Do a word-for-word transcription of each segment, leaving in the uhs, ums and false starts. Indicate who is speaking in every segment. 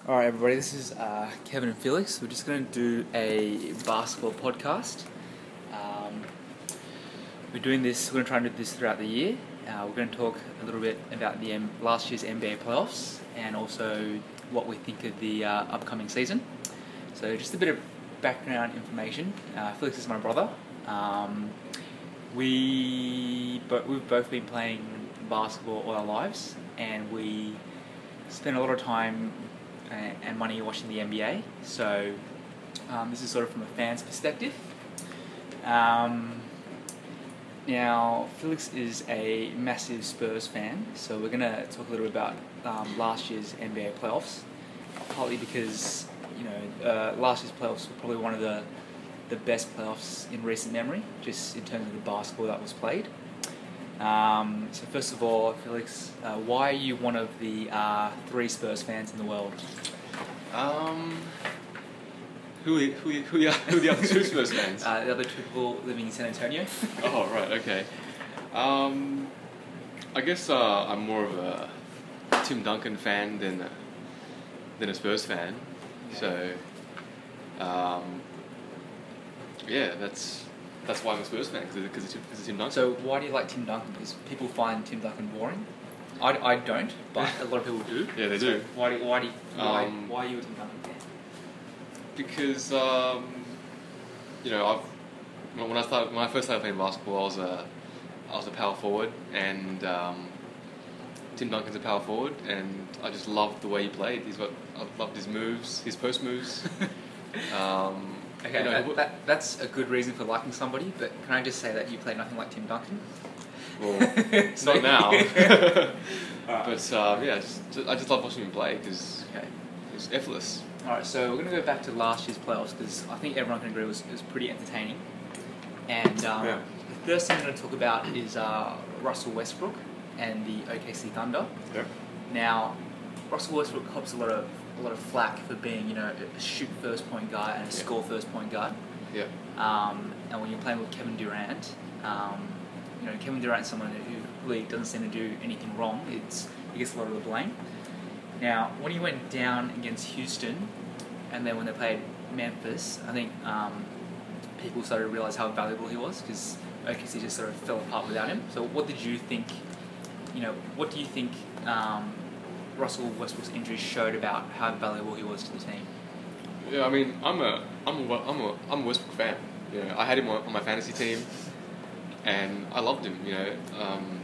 Speaker 1: Alright, everybody, this is uh, Kevin and Felix. We're just going to do a basketball podcast. Um, we're doing this, we're going to try and do this throughout the year. Uh, we're going to talk a little bit about the um, last year's N B A playoffs and also what we think of the uh, upcoming season. So, just a bit of background information. Uh, Felix is my brother. Um, we, but we've both been playing basketball all our lives, and we spend a lot of time and money watching the N B A, so um, this is sort of from a fan's perspective. Um, now, Felix is a massive Spurs fan, so we're going to talk a little bit about um, last year's N B A playoffs, partly because you know uh, last year's playoffs were probably one of the the best playoffs in recent memory, just in terms of the basketball that was played. Um, so first of all, Felix, uh, why are you one of the uh, three Spurs fans in the world?
Speaker 2: Um, who who who who are the other two Spurs fans?
Speaker 1: Uh, the other two people living in San Antonio.
Speaker 2: Oh right, okay. Um, I guess uh, I'm more of a Tim Duncan fan than a, than a Spurs fan. So, um, yeah, that's. That's why I'm a Spurs fan, because it's, it's Tim Duncan.
Speaker 1: So why do you like Tim Duncan? Because people find Tim Duncan boring. I, I don't, but a lot of people do.
Speaker 2: Yeah, they
Speaker 1: so
Speaker 2: do.
Speaker 1: Why do why do you, why,
Speaker 2: um,
Speaker 1: why are you a Tim Duncan fan?
Speaker 2: Because um, you know, I've when I started when I first started playing basketball, I was a I was a power forward, and um, Tim Duncan's a power forward, and I just loved the way he played. He's got I loved his moves, his post moves. um,
Speaker 1: Okay,
Speaker 2: you know,
Speaker 1: that, that, that's a good reason for liking somebody, but can I just say that you play nothing like Tim Duncan?
Speaker 2: Well, it's not now.
Speaker 1: Right.
Speaker 2: But um, yeah, just, I just love watching him play because
Speaker 1: Okay.
Speaker 2: it's effortless.
Speaker 1: Alright, so we're going to go back to last year's playoffs because I think everyone can agree it was, it was pretty entertaining. And um,
Speaker 2: Yeah.
Speaker 1: the first thing I'm going to talk about is uh, Russell Westbrook and the O K C Thunder.
Speaker 2: Yep.
Speaker 1: Now, Russell Westbrook cops a lot of a lot of flack for being, you know, a shoot first point guard and a
Speaker 2: Yeah.
Speaker 1: score first point guard.
Speaker 2: Yeah.
Speaker 1: Um, and when you're playing with Kevin Durant, um, you know, Kevin Durant's someone who really doesn't seem to do anything wrong. It's he gets a lot of the blame. Now, when he went down against Houston, and then when they played Memphis, I think um, people started to realize how valuable he was because O K C just sort of fell apart without him. So, what did you think? You know, what do you think? Um, Russell Westbrook's injury showed about how valuable he was to the team.
Speaker 2: Yeah, I mean, I'm a, I'm a, I'm a, I'm a Westbrook fan. You know, I had him on, on my fantasy team, and I loved him. You know, um,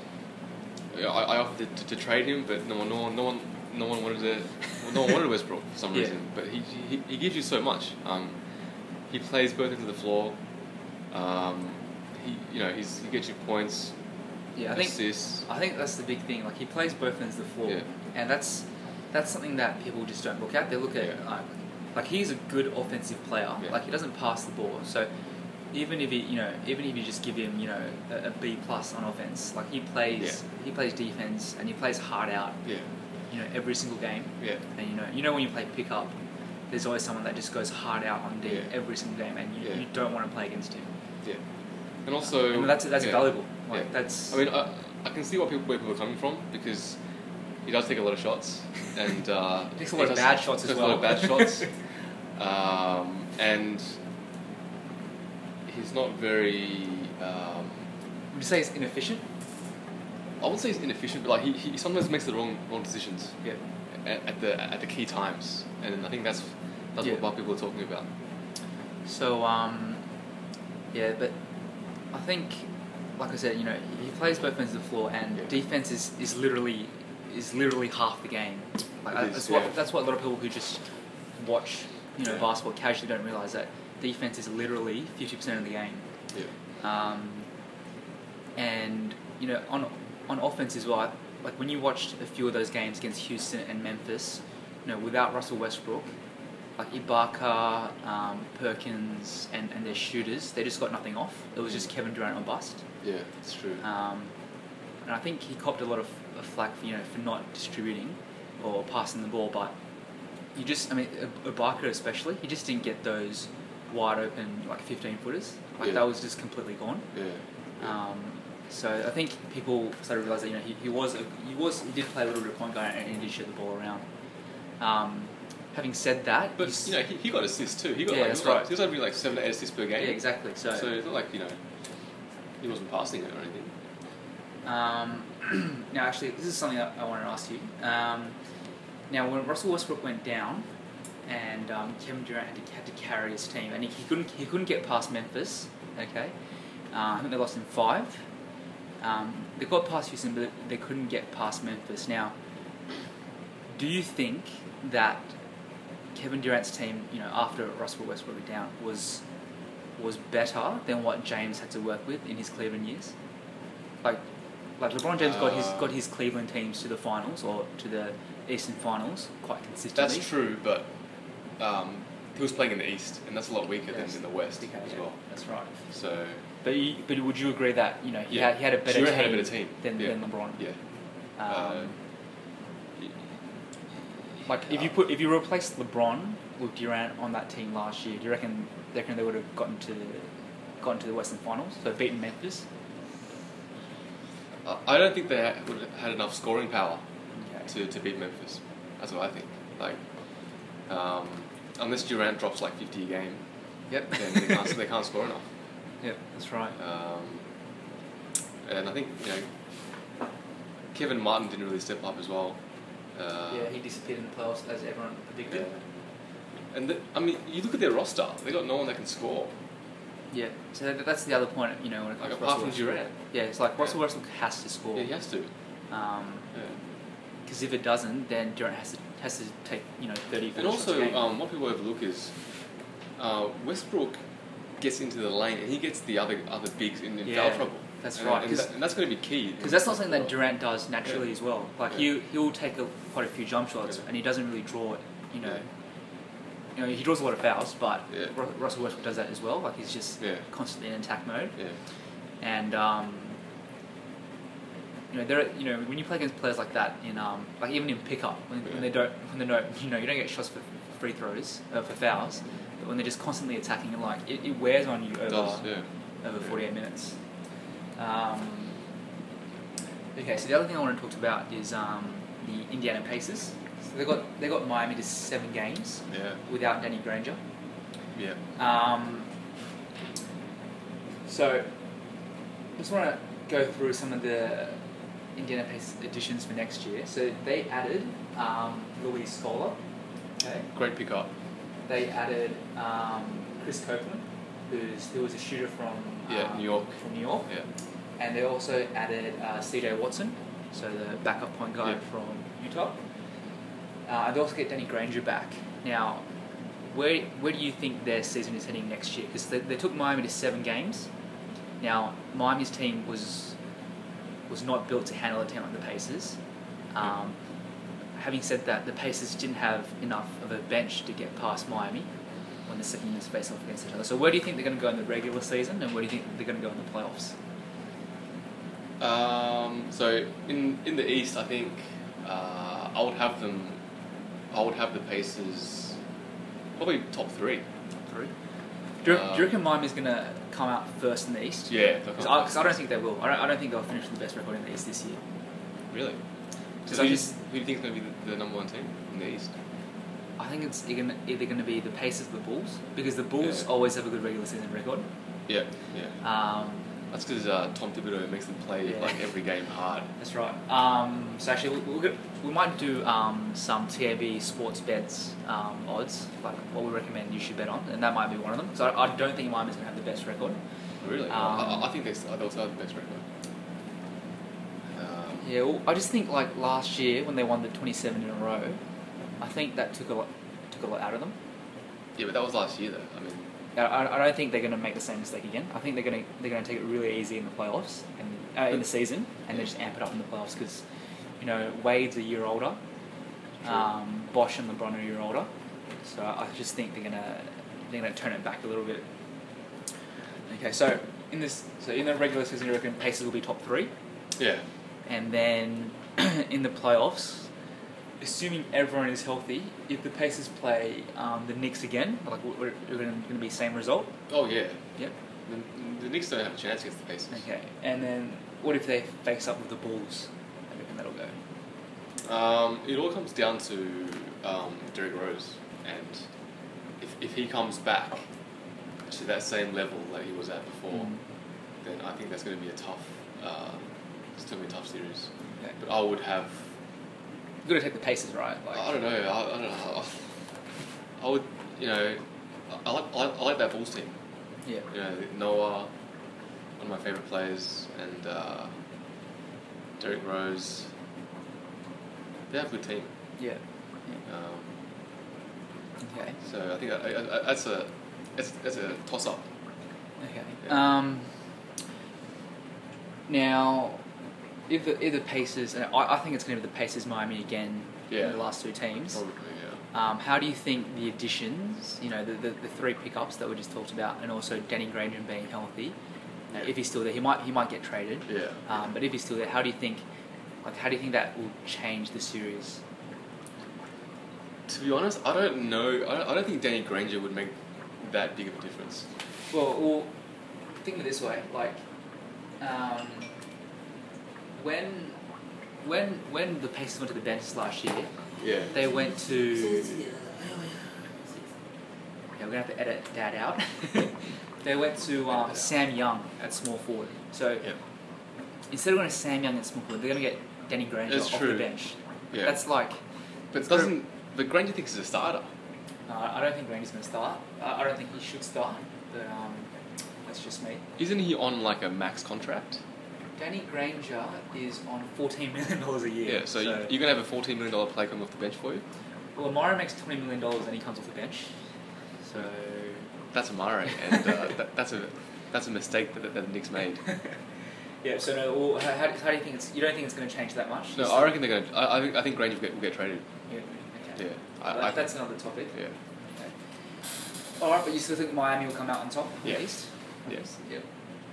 Speaker 2: I, I offered to, to, to trade him, but no one, no one, no one, no one wanted to, no one wanted Westbrook for some
Speaker 1: Yeah.
Speaker 2: reason. But he, he, he gives you so much. Um, he plays both ends of the floor. Um, he, you know, he's, he gets you points.
Speaker 1: Yeah, I think
Speaker 2: assists.
Speaker 1: I think that's the big thing. Like he plays both ends of the floor,
Speaker 2: Yeah.
Speaker 1: and that's that's something that people just don't look at. They look at
Speaker 2: Yeah.
Speaker 1: like, like he's a good offensive player.
Speaker 2: Yeah.
Speaker 1: Like he doesn't pass the ball, so even if he you know even if you just give him you know a, a B plus on offense, like he plays
Speaker 2: Yeah.
Speaker 1: he plays defense and he plays hard out.
Speaker 2: Yeah.
Speaker 1: You know every single game.
Speaker 2: Yeah.
Speaker 1: And you know you know when you play pickup, there's always someone that just goes hard out on D
Speaker 2: Yeah.
Speaker 1: every single game, and you,
Speaker 2: Yeah.
Speaker 1: you don't want to play against him.
Speaker 2: Yeah. And also,
Speaker 1: And that's that's
Speaker 2: yeah.
Speaker 1: valuable. Like
Speaker 2: Yeah.
Speaker 1: that's.
Speaker 2: I mean, I, I can see what people, where people are coming from because he does take a lot of shots and uh,
Speaker 1: He takes a lot of
Speaker 2: does-
Speaker 1: bad shots as
Speaker 2: takes
Speaker 1: well.
Speaker 2: a lot of bad shots, um, and he's not very. Um,
Speaker 1: would you say he's inefficient?
Speaker 2: I wouldn't say he's inefficient, but like he, he sometimes makes the wrong wrong decisions
Speaker 1: Yeah.
Speaker 2: at, at the at the key times, and I think that's that's
Speaker 1: Yeah.
Speaker 2: what what people are talking about.
Speaker 1: So, um, yeah, but I think, like I said, you know, he plays both ends of the floor, and
Speaker 2: Yeah.
Speaker 1: defense is, is literally is literally half the game. Like,
Speaker 2: It is,
Speaker 1: that's
Speaker 2: yeah.
Speaker 1: what that's what a lot of people who just watch, you know,
Speaker 2: Yeah.
Speaker 1: basketball casually don't realize that defense is literally fifty percent of the game.
Speaker 2: Yeah.
Speaker 1: Um, and you know, on on offense as well, like when you watched a few of those games against Houston and Memphis, you know, without Russell Westbrook, like Ibaka, um, Perkins, and, and their shooters, they just got nothing off. It was just Kevin Durant or bust.
Speaker 2: Yeah, it's true.
Speaker 1: Um, and I think he copped a lot of, of flack for, you know, for not distributing or passing the ball, but you just, I mean, Ibaka especially, he just didn't get those wide open, like fifteen footers. Like
Speaker 2: Yeah.
Speaker 1: that was just completely gone.
Speaker 2: Yeah. yeah.
Speaker 1: Um, so I think people started to realise that, you know, he, he was, a, he was, he did play a little bit of point guard and he did shoot the ball around. Um, having said that,
Speaker 2: But
Speaker 1: he's-
Speaker 2: you know, he, he got assists too. He got
Speaker 1: Yeah,
Speaker 2: like,
Speaker 1: that's
Speaker 2: he was like,
Speaker 1: right.
Speaker 2: he was having like seven to eight assists per
Speaker 1: yeah,
Speaker 2: game.
Speaker 1: exactly. So,
Speaker 2: So it's not like you know, he wasn't passing it or anything.
Speaker 1: um, now actually, this is something that I wanted to ask you. Um, now, when Russell Westbrook went down, and um, Kevin Durant had to, had to carry his team, and he, he couldn't he couldn't get past Memphis. Okay, uh, I think they lost in five. Um, they got past Houston, but they couldn't get past Memphis. Now, do you think that Kevin Durant's team, you know, after Russell Westbrook went down, was was better than what James had to work with in his Cleveland years? Like, like LeBron James got his
Speaker 2: Uh,
Speaker 1: got his Cleveland teams to the finals or to the Eastern Finals quite consistently.
Speaker 2: That's true, but um, he was playing in the East, and that's a lot weaker
Speaker 1: Yes.
Speaker 2: than in the West
Speaker 1: Okay,
Speaker 2: as
Speaker 1: yeah,
Speaker 2: well.
Speaker 1: that's right.
Speaker 2: So
Speaker 1: But you, but would you agree that you know he
Speaker 2: Yeah.
Speaker 1: had he had a better
Speaker 2: Durant
Speaker 1: team,
Speaker 2: had a better team.
Speaker 1: than,
Speaker 2: Yeah.
Speaker 1: than LeBron?
Speaker 2: yeah,
Speaker 1: Um,
Speaker 2: uh,
Speaker 1: like if you put if you replaced LeBron with Durant on that team last year, do you reckon they reckon they would have gotten to gotten to the Western Finals, so beaten Memphis?
Speaker 2: I- I don't think they had, would have had enough scoring power
Speaker 1: Okay.
Speaker 2: to, to beat Memphis. That's what I think. Like, um, unless Durant drops like fifty a game,
Speaker 1: Yep.
Speaker 2: then they can't they can't score enough.
Speaker 1: Yep, that's right.
Speaker 2: Um, and I think you know Kevin Martin didn't really step up as well. Uh,
Speaker 1: yeah, he disappeared in the playoffs as everyone predicted.
Speaker 2: yeah. And the, I mean, you look at their roster; they got no one that can score.
Speaker 1: Yeah, so that, that's the other point, you know, when it comes
Speaker 2: Like,
Speaker 1: to
Speaker 2: apart
Speaker 1: Russell
Speaker 2: from
Speaker 1: Westbrook.
Speaker 2: Durant.
Speaker 1: Yeah, it's like Russell
Speaker 2: Yeah.
Speaker 1: Westbrook has to score.
Speaker 2: Yeah, he has to.
Speaker 1: Um,
Speaker 2: Yeah.
Speaker 1: because if it doesn't, then Durant has to has to take you know thirty.
Speaker 2: And
Speaker 1: forty shots a
Speaker 2: also,
Speaker 1: game.
Speaker 2: um, what people overlook is uh, Westbrook gets into the lane and he gets the other other bigs in, in
Speaker 1: Yeah,
Speaker 2: foul trouble.
Speaker 1: that's
Speaker 2: and,
Speaker 1: right,
Speaker 2: and,
Speaker 1: 'cause-
Speaker 2: that, and that's going to be key.
Speaker 1: Because that's not something that
Speaker 2: Well,
Speaker 1: Durant does naturally
Speaker 2: Yeah.
Speaker 1: as well. Like
Speaker 2: Yeah.
Speaker 1: he he'll take a, quite a few jump shots,
Speaker 2: Yeah.
Speaker 1: and he doesn't really draw it. You know,
Speaker 2: Yeah.
Speaker 1: you know he draws a lot of fouls, but
Speaker 2: Yeah.
Speaker 1: Ru- Russell Westbrook does that as well. Like he's just
Speaker 2: Yeah.
Speaker 1: constantly in attack mode,
Speaker 2: Yeah.
Speaker 1: and um, you know there are, you know when you play against players like that in um, like even in pickup when, when
Speaker 2: Yeah.
Speaker 1: they don't when they don't you know you don't get shots for free throws uh, for fouls, but when they're just constantly attacking, and like it, it wears on you
Speaker 2: It
Speaker 1: over
Speaker 2: does, yeah.
Speaker 1: over
Speaker 2: Yeah.
Speaker 1: forty-eight minutes. Um, okay, so the other thing I want to talk about is um, the Indiana Pacers. So they got they got Miami to seven games
Speaker 2: Yeah.
Speaker 1: without Danny Granger.
Speaker 2: Yeah.
Speaker 1: Um, so just want to go through some of the Indiana Pacers additions for next year. So they added um, Luis Scola. Okay.
Speaker 2: Great pickup.
Speaker 1: They added um, Chris Copeland, who's who was a shooter from
Speaker 2: Yeah,
Speaker 1: um,
Speaker 2: New York.
Speaker 1: From New York.
Speaker 2: Yeah.
Speaker 1: And they also added uh, C J Watson, so the backup point guard
Speaker 2: Yeah.
Speaker 1: from Utah. Uh, and they also get Danny Granger back. Now, where where do you think their season is heading next year? Because they, they took Miami to seven games. Now, Miami's team was was not built to handle a team like the Pacers. Um, having said that, the Pacers didn't have enough of a bench to get past Miami when the second units face off against each other. So where do you think they're going to go in the regular season, and where do you think they're going to go in the playoffs?
Speaker 2: Um, so in in the East, I think uh, I would have them. I would have the Pacers probably top three.
Speaker 1: Three. Do you,
Speaker 2: Um,
Speaker 1: do you reckon Miami's going to come out first in the East?
Speaker 2: Yeah,
Speaker 1: Because I, 'cause I don't think they will. I don't, I don't think they'll finish with the best record in the East this year.
Speaker 2: Really.
Speaker 1: Because
Speaker 2: So
Speaker 1: I
Speaker 2: who,
Speaker 1: just,
Speaker 2: who do you think is going to be the, the number one team in the East?
Speaker 1: I think it's either gonna- either going to be the Pacers or the Bulls, because the Bulls
Speaker 2: Yeah.
Speaker 1: always have a good regular season record.
Speaker 2: Yeah, yeah.
Speaker 1: Um,
Speaker 2: That's because uh, Tom Thibodeau makes them play
Speaker 1: Yeah.
Speaker 2: like every game hard.
Speaker 1: that's right. Um, so actually, we, we'll get, we might do um, some T A B sports bets um, odds, like what we recommend you should bet on, and that might be one of them. So I, I don't think Miami's going to have the best record.
Speaker 2: Really?
Speaker 1: Um,
Speaker 2: I, I think they they'll have the best record. Um,
Speaker 1: Yeah, well, I just think like last year when they won the twenty-seven in a row, I think that took a lot took a lot out of them.
Speaker 2: yeah, but that was last year though. I mean,
Speaker 1: I, I I don't think they're going to make the same mistake again. I think they're going to they're going to take it really easy in the playoffs and uh, in the season, and they just amp it up in the playoffs because, you know, Wade's a year older,
Speaker 2: True.
Speaker 1: um, Bosch and LeBron are a year older, so I just think they're gonna they're gonna turn it back a little bit. Okay, so in this so in the regular season, you reckon Pacers will be top three,
Speaker 2: yeah.
Speaker 1: and then in the playoffs, assuming everyone is healthy, if the Pacers play um, the Knicks again, like we're, we're going to be same result.
Speaker 2: Oh yeah.
Speaker 1: Yep.
Speaker 2: The, the Knicks don't have a chance against the Pacers.
Speaker 1: Okay, and then what if they face up with the Bulls? How do you reckon that'll go?
Speaker 2: Um, it all comes down to um, Derrick Rose, and if if he comes back to that same level that he was at before,
Speaker 1: Mm.
Speaker 2: then I think that's going to be a tough. Uh, it's going to be a tough series.
Speaker 1: Okay.
Speaker 2: But I would have.
Speaker 1: You've got to take the paces, right? Like,
Speaker 2: I don't know. I, I don't know. I would, you know, I, I like I like, I like that Bulls team.
Speaker 1: yeah.
Speaker 2: You know, Noah, one of my favorite players, and uh, Derrick Rose. They have a good team.
Speaker 1: Yeah.
Speaker 2: Um,
Speaker 1: Okay.
Speaker 2: so I think that, I, I, that's a that's, that's a toss up.
Speaker 1: Okay.
Speaker 2: Yeah.
Speaker 1: Um, now, if the, if the Pacers, and I, I think it's going to be the Pacers, Miami again
Speaker 2: Yeah.
Speaker 1: in the last two teams.
Speaker 2: Probably, yeah.
Speaker 1: Um, how do you think the additions, you know, the, the, the three pickups that we just talked about, and also Danny Granger being healthy, uh,
Speaker 2: Yeah.
Speaker 1: if he's still there, he might he might get traded.
Speaker 2: Yeah.
Speaker 1: Um, but if he's still there, how do you think, like, how do you think that will change the series?
Speaker 2: To be honest, I don't know. I don't, I don't think Danny Granger would make that big of a difference.
Speaker 1: Well, well think of it this way, like, um, when when when the Pacers went to the bench last year,
Speaker 2: Yeah.
Speaker 1: they went to. Yeah, we're gonna have to edit that out. They went to um, Sam Young at small forward. So
Speaker 2: Yeah.
Speaker 1: instead of going to Sam Young at small forward, they're gonna get Danny Granger
Speaker 2: That's
Speaker 1: off
Speaker 2: true.
Speaker 1: the bench.
Speaker 2: Yeah.
Speaker 1: That's like.
Speaker 2: But
Speaker 1: it's gonna-
Speaker 2: doesn't. But Granger thinks he's a starter.
Speaker 1: Uh, I don't think Granger's going to start. Uh, I don't think he should start, but um, that's just me.
Speaker 2: Isn't he on like a max contract?
Speaker 1: Danny Granger is on fourteen million dollars a year.
Speaker 2: Yeah. So, you, you're gonna have a fourteen million dollar player coming off the bench for you.
Speaker 1: Well, Amari makes twenty million dollars and he comes off the bench. So.
Speaker 2: That's Amare, and uh, that, that's a that's a mistake that, that the Knicks made.
Speaker 1: Yeah. So no. Well, how, how, how do you think it's? You don't think it's going to change that much?
Speaker 2: No, I reckon they're gonna. I, I think I think Granger will get, will get traded.
Speaker 1: Yeah. Okay.
Speaker 2: Yeah.
Speaker 1: Well,
Speaker 2: I,
Speaker 1: that,
Speaker 2: I,
Speaker 1: that's another topic.
Speaker 2: yeah.
Speaker 1: Okay. All right, but you still think Miami will come out on top
Speaker 2: Yeah.
Speaker 1: at least?
Speaker 2: Yes.
Speaker 1: Yep.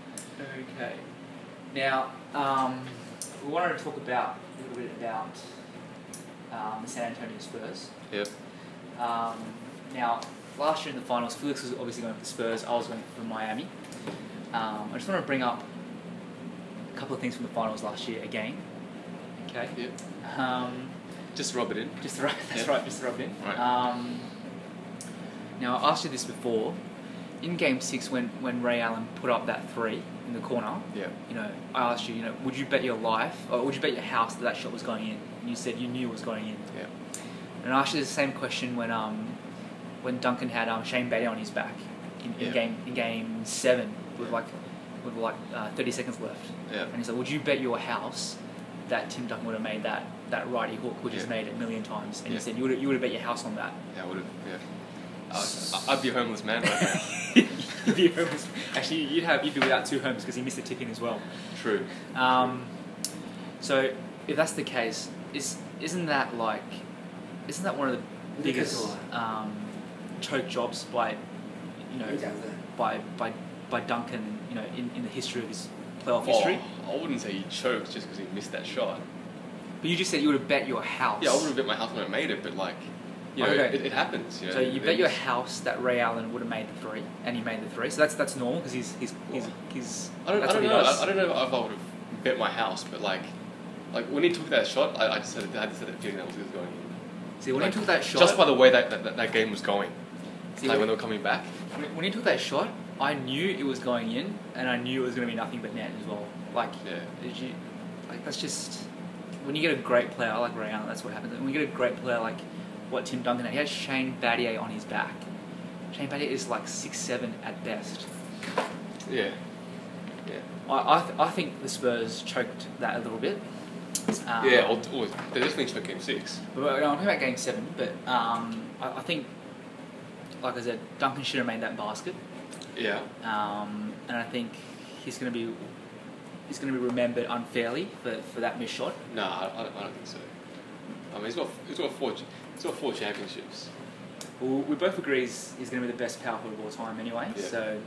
Speaker 1: Okay. Now, um, we wanted to talk about a little bit about um, the San Antonio Spurs.
Speaker 2: Yep.
Speaker 1: Um, now, last year in the finals, Felix was obviously going for the Spurs. I was going for Miami. Um, I just want to bring up a couple of things from the finals last year again. Okay.
Speaker 2: Yep.
Speaker 1: Um,
Speaker 2: Just rub it in.
Speaker 1: just to rub, that's
Speaker 2: Yeah.
Speaker 1: right. Just to rub it in.
Speaker 2: Right.
Speaker 1: Um, now, I asked you this before. In Game Six, when, when Ray Allen put up that three in the corner,
Speaker 2: Yeah.
Speaker 1: you know, I asked you, you know, would you bet your life, or would you bet your house that that shot was going in? And you said you knew it was going in.
Speaker 2: Yeah.
Speaker 1: And I asked you the same question when um when Duncan had um Shane Battier on his back in, in
Speaker 2: Yeah.
Speaker 1: game in game seven with
Speaker 2: Yeah.
Speaker 1: like with like uh, thirty seconds left.
Speaker 2: Yeah.
Speaker 1: And he said, would you bet your house that Tim Duncan would have made that that righty hook, which he's
Speaker 2: Yeah.
Speaker 1: made it a million times? And
Speaker 2: Yeah.
Speaker 1: you said you would you would have bet your house on that.
Speaker 2: Yeah. I would have. Yeah. I'd, I'd be a homeless man right now.
Speaker 1: You'd be homeless. Actually, you'd have you'd be without two homes because he missed a tip in as well.
Speaker 2: True.
Speaker 1: Um, so if that's the case, is isn't that like isn't that one of the biggest um, choke jobs by you know by by by Duncan you know in, in the history of his playoff history?
Speaker 2: Oh, I wouldn't say he choked just because he missed that shot.
Speaker 1: But you just said you would have bet your house.
Speaker 2: Yeah, I wouldn't have bet my house when I made it, but like, you know,
Speaker 1: Okay.
Speaker 2: it, it happens. You know,
Speaker 1: So you bet your
Speaker 2: There's-
Speaker 1: house that Ray Allen would have made the three, and he made the three. So that's that's normal because he's he's he's, he's
Speaker 2: I don't, I
Speaker 1: that's
Speaker 2: don't
Speaker 1: what he
Speaker 2: know.
Speaker 1: does.
Speaker 2: I, I don't know if I would have bet my house, but like, like when he took that shot, I, I just had, I just had a feeling that was going in.
Speaker 1: See, when
Speaker 2: Like,
Speaker 1: he took that shot,
Speaker 2: just by the way that that, that, that game was going,
Speaker 1: See,
Speaker 2: like
Speaker 1: when-
Speaker 2: when they were coming back.
Speaker 1: when when he took that shot, I knew it was going in, and I knew it was going to be nothing but net as well. Like,
Speaker 2: Yeah.
Speaker 1: did you, like that's just when you get a great player like Ray Allen, that's what happens. When you get a great player like what Tim Duncan had, he had Shane Battier on his back. Shane Battier is like six seven at best.
Speaker 2: Yeah. Yeah.
Speaker 1: I I, th- I think the Spurs choked that a little bit. Um,
Speaker 2: yeah. Or, or they definitely took game six.
Speaker 1: But I'm talking about game seven, but um, I, I think, like I said, Duncan should have made that basket.
Speaker 2: Yeah.
Speaker 1: Um, and I think he's going to be he's going to be remembered unfairly for, for that missed shot.
Speaker 2: No, I, I, don't, I don't think so. I mean, he's got he's got four he's got four championships.
Speaker 1: Well, we both agree he's, he's going to be the best power forward of all time anyway.
Speaker 2: Yeah.
Speaker 1: So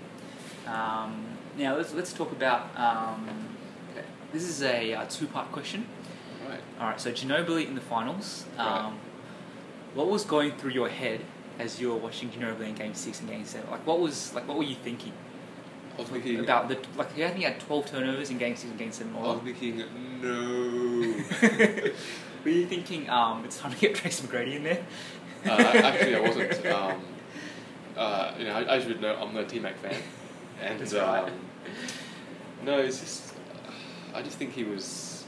Speaker 1: um, now let's let's talk about um, okay. This is a uh, two part question.
Speaker 2: Right.
Speaker 1: All right. So Ginobili in the finals. Um,
Speaker 2: Right.
Speaker 1: What was going through your head as you were watching Ginobili in Game Six and Game Seven? Like what was like what were you thinking?
Speaker 2: I was thinking
Speaker 1: About the like, I think he had twelve turnovers in Game Six and Game Seven.
Speaker 2: I was thinking no.
Speaker 1: Were you thinking um, it's time to get Tracy McGrady in there?
Speaker 2: uh, actually, I wasn't. Um, uh, you know, I, I should know I'm not a T-Mac fan, and
Speaker 1: That's
Speaker 2: um,
Speaker 1: right.
Speaker 2: no, it's just I just think he was.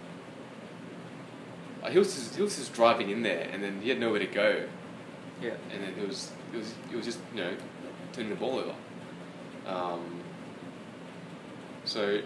Speaker 2: Uh, he was just, he was just driving in there, and then he had nowhere to go,
Speaker 1: Yeah.
Speaker 2: and then it was it was it was just you know turning the ball over. Um, so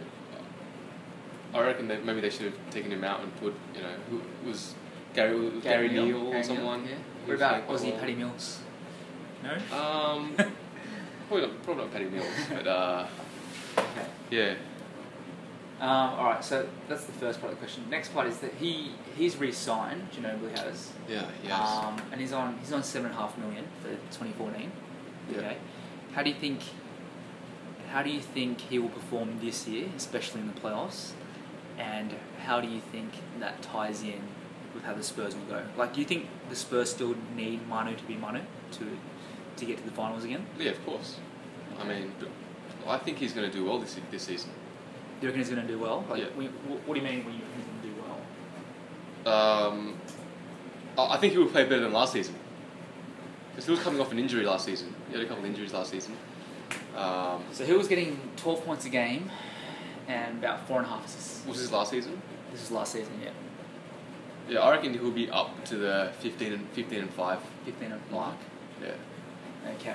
Speaker 2: I reckon that maybe they should have taken him out and put you know who was Gary was Gary,
Speaker 1: Neal,
Speaker 2: Neal or
Speaker 1: Gary
Speaker 2: someone.
Speaker 1: Neal, yeah.
Speaker 2: who
Speaker 1: What
Speaker 2: was
Speaker 1: about
Speaker 2: playing
Speaker 1: Aussie
Speaker 2: quite
Speaker 1: Paddy Mills? No.
Speaker 2: well. Um, probably not, probably not Paddy Mills, but uh,
Speaker 1: Okay.
Speaker 2: yeah.
Speaker 1: Um, all right, so that's the first part of the question. Next part is that he he's re-signed. Ginobili has.
Speaker 2: Yeah, yes.
Speaker 1: Um, and he's on he's on seven and a half million for twenty fourteen.
Speaker 2: Yeah.
Speaker 1: Okay. How do you think? How do you think he will perform this year, especially in the playoffs? And how do you think that ties in with how the Spurs will go? Like, do you think the Spurs still need Manu to be Manu to to get to the finals again?
Speaker 2: Yeah, of course. I mean, but I think he's going to do well this this season.
Speaker 1: Do you reckon he's going to do well? Like,
Speaker 2: Yeah.
Speaker 1: we, wh- what do you mean when you reckon he's going to do well?
Speaker 2: Um, I I think he will play better than last season. Because he was coming off an injury last season. He had a couple of injuries last season. Um,
Speaker 1: So he was getting twelve points a game and about four and a half assists.
Speaker 2: was this last season?
Speaker 1: This is last season, yeah.
Speaker 2: Yeah, I reckon he'll be up to the fifteen and fifteen and five.
Speaker 1: fifteen and mark.
Speaker 2: Yeah.
Speaker 1: Okay.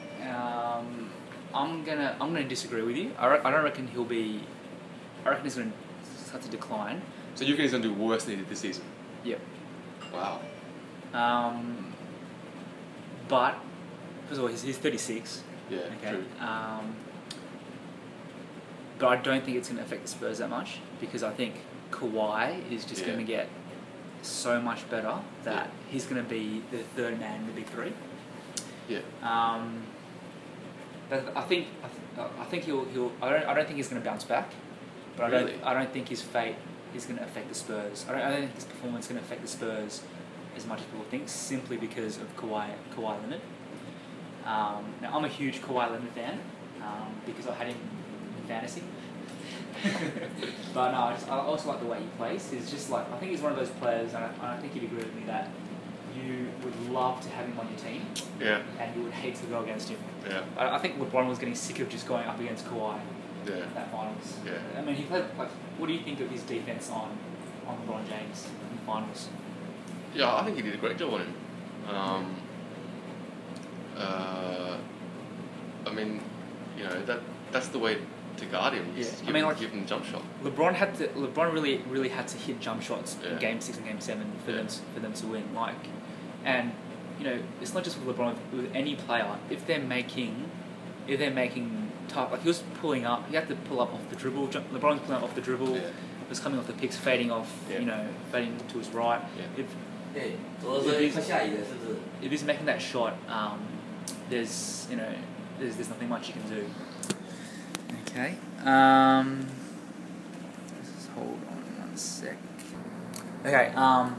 Speaker 1: Um, I'm gonna I'm gonna disagree with you. I, re- I don't reckon he'll be. I reckon he's gonna start to decline.
Speaker 2: So you reckon he's going to do worse than he did this season?
Speaker 1: Yep.
Speaker 2: Wow.
Speaker 1: Um, but first of all, he's, he's thirty-six.
Speaker 2: Yeah,
Speaker 1: Okay.
Speaker 2: true.
Speaker 1: Um, but I don't think it's going to affect the Spurs that much because I think Kawhi is just
Speaker 2: Yeah.
Speaker 1: going to get so much better that
Speaker 2: Yeah.
Speaker 1: he's going to be the third man in the big three.
Speaker 2: Yeah.
Speaker 1: Um, but I think I, th- I think he'll he'll I don't I don't think he's going to bounce back, but I
Speaker 2: Really?
Speaker 1: don't I don't think his fate is going to affect the Spurs. I don't I don't think his performance is going to affect the Spurs as much as people think simply because of Kawhi Kawhi Leonard. Um, now I'm a huge Kawhi Leonard fan um, because I had him in fantasy. But no, I, just, I also like the way he plays. He's just like I think he's one of those players, and I, I think you'd agree with me that you would love to have him on your team,
Speaker 2: Yeah.
Speaker 1: and you would hate to go against him.
Speaker 2: Yeah.
Speaker 1: I, I think LeBron was getting sick of just going up against Kawhi
Speaker 2: Yeah.
Speaker 1: in that finals.
Speaker 2: Yeah.
Speaker 1: I mean, he played like. What do you think of his defense on on LeBron James in the finals?
Speaker 2: Yeah, I think he did a great job on him. Um, uh, I mean, you know that that's the way to guard him.
Speaker 1: Yeah.
Speaker 2: Just
Speaker 1: I
Speaker 2: give
Speaker 1: mean,
Speaker 2: him,
Speaker 1: like-
Speaker 2: give him a jump shot.
Speaker 1: LeBron had to. LeBron really, really had to hit jump shots in
Speaker 2: Yeah.
Speaker 1: Game Six and Game Seven for
Speaker 2: Yeah.
Speaker 1: them to, for them to win. Like, and you know, it's not just with LeBron. With any player, if they're making, if they're making tough, like he was pulling up, he had to pull up off the dribble. Ju- LeBron's pulling up off the dribble.
Speaker 2: Yeah.
Speaker 1: Was coming off the picks, fading off.
Speaker 2: Yeah.
Speaker 1: You know, fading to his right.
Speaker 2: Yeah.
Speaker 1: If
Speaker 3: 对，走的时候快下雨了，是不是？
Speaker 1: if he's making that shot, um, there's you know, there's there's nothing much you can do. Okay. Um, just hold on one sec. Okay. Um,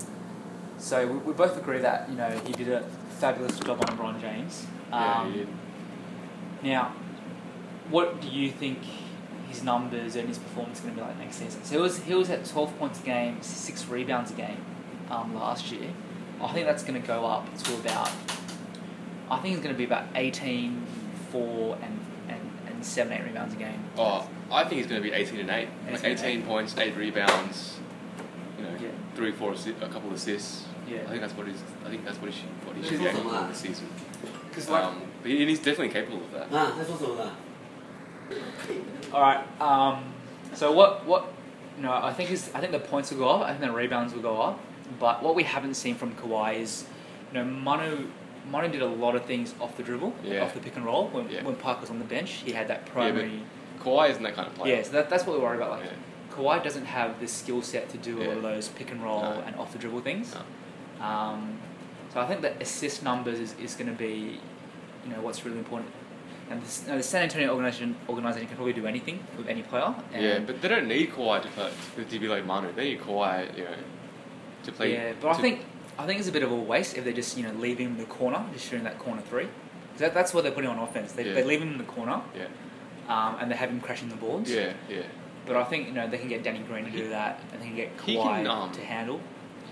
Speaker 1: so we, we both agree that you know he did a fabulous job on LeBron James.
Speaker 2: Yeah,
Speaker 1: Um,
Speaker 2: he did.
Speaker 1: Now, what do you think his numbers and his performance is going to be like next season? So he was he was at twelve points a game, six rebounds a game um, last year. I think that's going to go up to about. I think it's going to be about eighteen, four, and, and, and seven, eight rebounds a game.
Speaker 2: Oh, I think he's going to be eighteen and eight. Like
Speaker 1: eighteen and
Speaker 2: eighteen
Speaker 1: eight.
Speaker 2: points, eight rebounds. You know,
Speaker 1: Yeah.
Speaker 2: three, four, assi- a couple of assists.
Speaker 1: Yeah.
Speaker 2: I think that's what he's. I think that's what he should. What he
Speaker 3: That's
Speaker 2: should be
Speaker 3: awesome,
Speaker 2: aiming for
Speaker 3: huh?
Speaker 2: this season.
Speaker 1: Because like,
Speaker 2: Um, but he, and he's definitely capable of that.
Speaker 3: 啊，在说什么呢？
Speaker 1: all right. Um, so what what you know, I think is I think the points will go up. I think the rebounds will go up. But what we haven't seen from Kawhi is, you know, Manu. Manu did a lot of things off the dribble,
Speaker 2: Yeah.
Speaker 1: off the pick and roll. When,
Speaker 2: Yeah.
Speaker 1: when Park was on the bench, he had that
Speaker 2: Yeah,
Speaker 1: primary.
Speaker 2: but Kawhi isn't that kind of player.
Speaker 1: Yeah, so that, that's what we worry about. Like,
Speaker 2: Yeah.
Speaker 1: Kawhi doesn't have the skill set to do a lot
Speaker 2: Yeah.
Speaker 1: of those pick and roll
Speaker 2: No.
Speaker 1: and off the dribble things.
Speaker 2: No.
Speaker 1: Um, so I think that assist numbers is, is going to be, you know, what's really important. And the, now the San Antonio organization organization can probably do anything with any player. And
Speaker 2: Yeah, but they don't need Kawhi to play, to be like Manu. They need Kawhi, you know, to play.
Speaker 1: yeah, but I
Speaker 2: to-
Speaker 1: think I think it's a bit of a waste if they just you know leave him in the corner, just shooting that corner three. 'Cause That, that's what they're putting on offense. They,
Speaker 2: Yeah.
Speaker 1: they leave him in the corner,
Speaker 2: Yeah,
Speaker 1: um, and they have him crashing the boards.
Speaker 2: yeah, yeah.
Speaker 1: But I think you know they can get Danny Green to do that, and they can get
Speaker 2: He
Speaker 1: Kawhi
Speaker 2: can, um,
Speaker 1: to handle.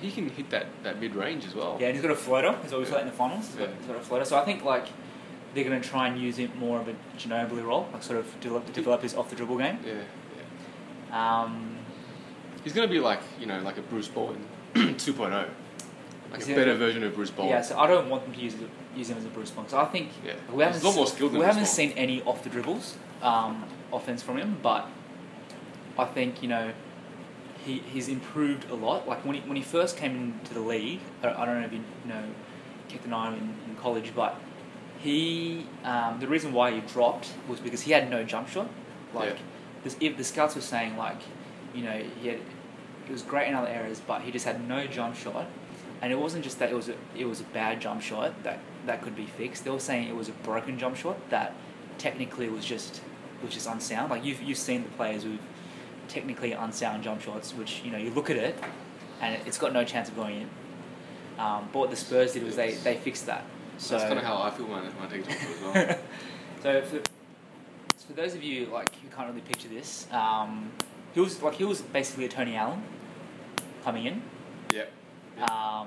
Speaker 2: he can hit that, that mid range as well.
Speaker 1: Yeah, and he's got a floater. He's always
Speaker 2: Yeah.
Speaker 1: got in the finals. He's got,
Speaker 2: Yeah.
Speaker 1: he's got a floater. So I think like they're going to try and use him more of a Ginobili role, like sort of develop, develop his off the dribble game.
Speaker 2: Yeah, yeah.
Speaker 1: Um,
Speaker 2: He's going to be like, you know, like a Bruce Bowen two point oh. Like
Speaker 1: Is
Speaker 2: a
Speaker 1: he-
Speaker 2: better version of Bruce Bowen.
Speaker 1: yeah, so I don't want them to use use him as a Bruce Bowen. So I think
Speaker 2: Yeah.
Speaker 1: we haven't
Speaker 2: He's a lot more skilled
Speaker 1: we
Speaker 2: than Bruce
Speaker 1: haven't
Speaker 2: Bowen.
Speaker 1: seen any off the dribbles um, offense from him, but I think you know he he's improved a lot. Like when he when he first came into the league, I don't, I don't know if you, you know kept an eye on him in, in college, but he um, the reason why he dropped was because he had no jump shot. Like
Speaker 2: Yeah.
Speaker 1: this, if the scouts were saying like you know he had he was great in other areas, but he just had no jump shot. And it wasn't just that it was a, it was a bad jump shot that, that could be fixed. They were saying it was a broken jump shot that technically was just was just unsound. Like you've you've seen the players with technically unsound jump shots, which you know you look at it and it's got no chance of going in. Um, but what the Spurs did was they, they fixed that. So
Speaker 2: That's kind of how I feel when, when I take a jump shot as well.
Speaker 1: so for, for those of you like who can't really picture this, um, he was like he was basically a Tony Allen coming in.
Speaker 2: Yeah.
Speaker 1: Um,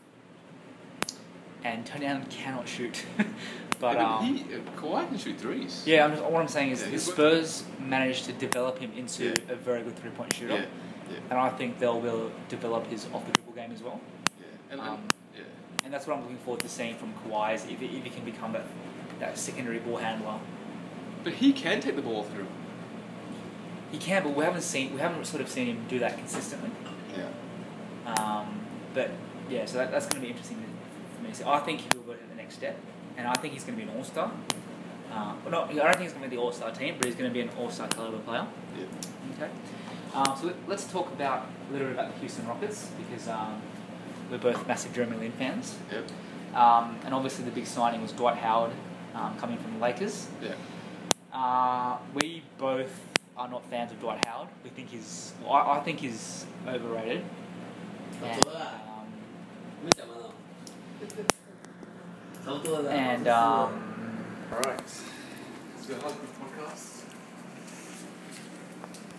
Speaker 1: and Tony Allen cannot shoot. but
Speaker 2: yeah,
Speaker 1: um,
Speaker 2: he, uh, Kawhi can shoot threes.
Speaker 1: yeah, I'm just, what I'm saying is
Speaker 2: Yeah,
Speaker 1: the
Speaker 2: he's
Speaker 1: Spurs managed to develop him into
Speaker 2: Yeah.
Speaker 1: a very good three-point shooter.
Speaker 2: Yeah. Yeah.
Speaker 1: And I think they'll be able to develop his off-the-dribble game as well.
Speaker 2: Yeah. And,
Speaker 1: Um,
Speaker 2: and, yeah.
Speaker 1: And that's what I'm looking forward to seeing from Kawhi, is if, he- if he can become that, that secondary ball handler.
Speaker 2: But he can take the ball through.
Speaker 1: He can, but we haven't seen we haven't sort of seen him do that consistently.
Speaker 2: Yeah.
Speaker 1: Um, but yeah, so that, that's going to be interesting for me. So I think he will go to the next step, and I think he's going to be an all-star. Uh, well, not, I don't think he's going to be the all-star team, but he's going to be an all-star caliber player.
Speaker 2: Yeah.
Speaker 1: Okay. Um, so let, let's talk about a little bit about the Houston Rockets, because um, we're both massive Jeremy Lin fans.
Speaker 2: Yep.
Speaker 1: Um, and obviously the big signing was Dwight Howard um, coming from the Lakers.
Speaker 2: Yeah.
Speaker 1: Uh, we both are not fans of Dwight Howard. We think he's, well, I, I think he's overrated. And,
Speaker 3: 差不多了，
Speaker 1: um,
Speaker 3: 没讲完了，差不多了。
Speaker 1: and um,
Speaker 2: All right. Let's go Husband Podcast.